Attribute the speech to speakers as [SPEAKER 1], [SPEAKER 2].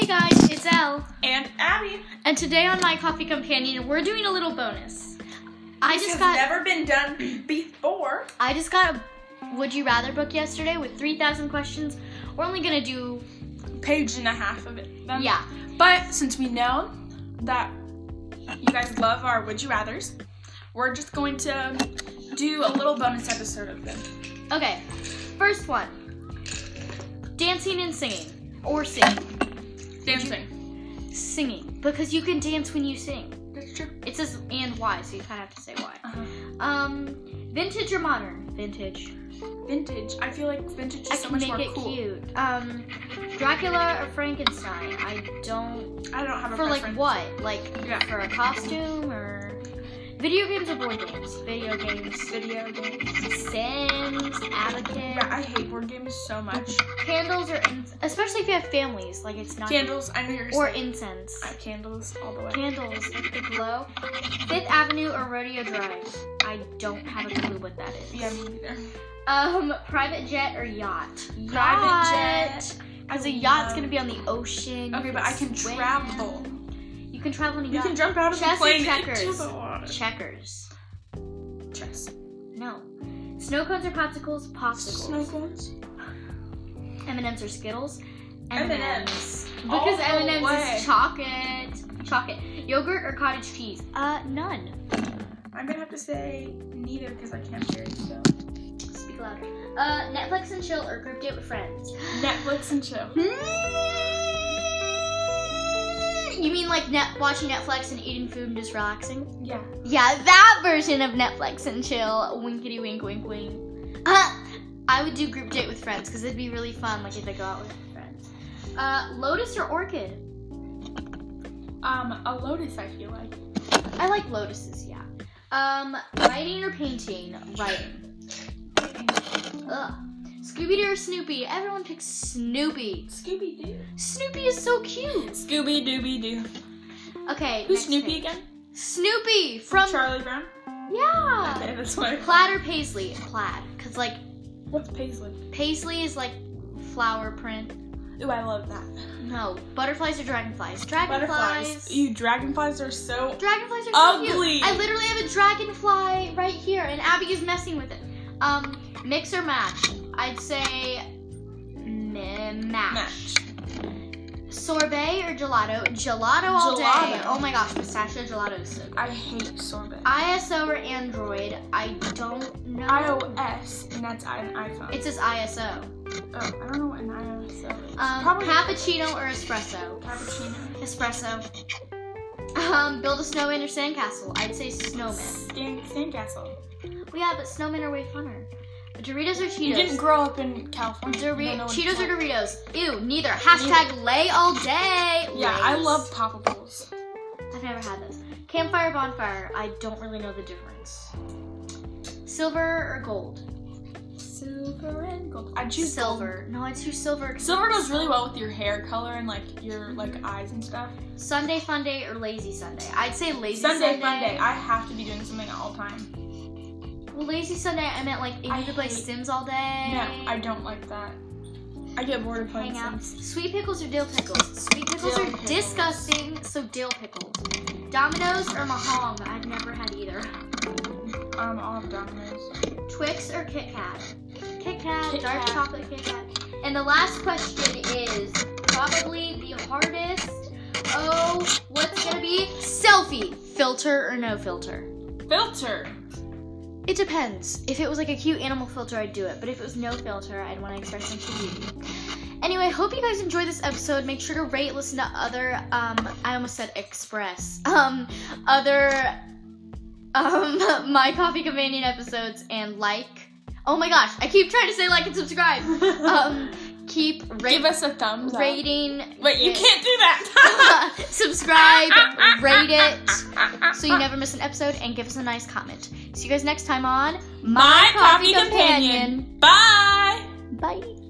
[SPEAKER 1] Hey guys, it's Elle.
[SPEAKER 2] And Abby.
[SPEAKER 1] And today on My Coffee Companion, we're doing a little bonus.
[SPEAKER 2] This has never been done before.
[SPEAKER 1] I just got a Would You Rather book yesterday with 3,000 questions. We're only going to do
[SPEAKER 2] page and a half of it. Then.
[SPEAKER 1] Yeah.
[SPEAKER 2] But since we know that you guys love our Would You Rathers, we're just going to do a little bonus episode of them.
[SPEAKER 1] Okay, first one. Dancing and singing. Or singing.
[SPEAKER 2] Dancing.
[SPEAKER 1] Singing. Because you can dance when you sing.
[SPEAKER 2] That's true.
[SPEAKER 1] It says and why, so you kind of have to say why.
[SPEAKER 2] Uh-huh.
[SPEAKER 1] Vintage or modern? Vintage.
[SPEAKER 2] Vintage. I feel like vintage is so much more cool.
[SPEAKER 1] I can make it cute. Dracula or Frankenstein? I don't
[SPEAKER 2] have a
[SPEAKER 1] for
[SPEAKER 2] preference.
[SPEAKER 1] Like what? Like for a costume or video games or board games? Video games.
[SPEAKER 2] Video games.
[SPEAKER 1] Sims, Abacus.
[SPEAKER 2] Yeah, I hate board games so much.
[SPEAKER 1] Candles or especially if you have families, like it's not
[SPEAKER 2] candles. I know you're
[SPEAKER 1] or
[SPEAKER 2] saying.
[SPEAKER 1] incense.
[SPEAKER 2] Candles all the way.
[SPEAKER 1] Candles, like the glow. Fifth Avenue or Rodeo Drive? I don't have a clue what that is.
[SPEAKER 2] Yeah, me neither.
[SPEAKER 1] Private jet or yacht?
[SPEAKER 2] Private jet.
[SPEAKER 1] Because a yacht's gonna be on the ocean.
[SPEAKER 2] Okay, but I can travel.
[SPEAKER 1] You can travel in a yacht.
[SPEAKER 2] You can jump out of the plane into the water.
[SPEAKER 1] Checkers.
[SPEAKER 2] Chess.
[SPEAKER 1] No. Snow cones or popsicles? Popsicles.
[SPEAKER 2] Snow cones.
[SPEAKER 1] M&M's or Skittles?
[SPEAKER 2] M&M's.
[SPEAKER 1] Because M&M's is chocolate. Chocolate. Yogurt or cottage cheese? None.
[SPEAKER 2] I'm gonna have to say neither because I can't hear you, so.
[SPEAKER 1] Speak louder. Netflix and chill or group date with friends?
[SPEAKER 2] Netflix and chill.
[SPEAKER 1] You mean like watching Netflix and eating food and just relaxing?
[SPEAKER 2] Yeah.
[SPEAKER 1] Yeah, that version of Netflix and chill. Winkety wink, wink, wink. I would do group date with friends because it'd be really fun, like if I go out with friends. Lotus or orchid?
[SPEAKER 2] A lotus, I feel like.
[SPEAKER 1] I like lotuses, yeah. Writing or painting? Writing. Ugh. Scooby-Doo or Snoopy? Everyone picks Snoopy.
[SPEAKER 2] Scooby-Doo.
[SPEAKER 1] Snoopy is so cute.
[SPEAKER 2] Scooby-Dooby-Doo.
[SPEAKER 1] Okay.
[SPEAKER 2] Who's Snoopy again?
[SPEAKER 1] Snoopy from
[SPEAKER 2] Charlie Brown?
[SPEAKER 1] Yeah.
[SPEAKER 2] Okay, that's why.
[SPEAKER 1] Plaid or paisley? Plaid. Because like.
[SPEAKER 2] What's paisley?
[SPEAKER 1] Paisley is like flower print.
[SPEAKER 2] Ooh, I love that.
[SPEAKER 1] No. Butterflies or dragonflies? Dragonflies.
[SPEAKER 2] Butterflies. Ew, dragonflies are so
[SPEAKER 1] Dragonflies are
[SPEAKER 2] ugly.
[SPEAKER 1] So cute. I literally have a dragonfly right here, and Abby is messing with it. Mix or match? I'd say match. Sorbet or gelato? Gelato all day. Oh my gosh, pistachio gelato is so good.
[SPEAKER 2] I hate sorbet.
[SPEAKER 1] ISO or Android? I don't know.
[SPEAKER 2] iOS, and that's an iPhone.
[SPEAKER 1] It says ISO.
[SPEAKER 2] Oh, I don't know what an ISO is.
[SPEAKER 1] Probably cappuccino or espresso?
[SPEAKER 2] Cappuccino.
[SPEAKER 1] Espresso. Build a snowman or sandcastle? I'd say snowman.
[SPEAKER 2] Sandcastle.
[SPEAKER 1] Well, yeah, but snowmen are way funner. Doritos or Cheetos?
[SPEAKER 2] You didn't grow up in California.
[SPEAKER 1] Cheetos or Doritos? Ew, neither. Hashtag lay all day.
[SPEAKER 2] Yeah,
[SPEAKER 1] Lays.
[SPEAKER 2] I love Poppables.
[SPEAKER 1] I've never had those. Campfire, bonfire? I don't really know the difference. Silver or gold?
[SPEAKER 2] Silver and gold. I choose
[SPEAKER 1] silver.
[SPEAKER 2] Gold.
[SPEAKER 1] No, I choose silver.
[SPEAKER 2] Silver goes really well with your hair color and like your eyes and stuff.
[SPEAKER 1] Sunday fun day or lazy Sunday? I'd say lazy Sunday.
[SPEAKER 2] Sunday fun day. I have to be doing something all the time.
[SPEAKER 1] Well, lazy Sunday, I meant like if you could play Sims all day.
[SPEAKER 2] No, I don't like that. I get bored of playing
[SPEAKER 1] Sims. Sweet pickles or dill pickles? Sweet pickles are disgusting, so dill pickles. Domino's or Mahong? I've never had either.
[SPEAKER 2] All of Domino's.
[SPEAKER 1] Twix or Kit Kat? Kit Kat, dark chocolate Kit Kat. And the last question is probably the hardest. Oh, what's gonna be? Selfie. Filter or no filter?
[SPEAKER 2] Filter.
[SPEAKER 1] It depends. If it was like a cute animal filter, I'd do it. But if it was no filter, I'd want to express some beauty. Anyway, hope you guys enjoyed this episode. Make sure to rate, listen to other, I almost said express, other, My Coffee Companion episodes and like. Oh my gosh, I keep trying to say like and subscribe.
[SPEAKER 2] Give us a thumbs up.
[SPEAKER 1] Rating.
[SPEAKER 2] Wait, you can't do that.
[SPEAKER 1] Subscribe, rate it, so you never miss an episode, and give us a nice comment. See you guys next time on
[SPEAKER 2] My Coffee Companion. Bye.
[SPEAKER 1] Bye.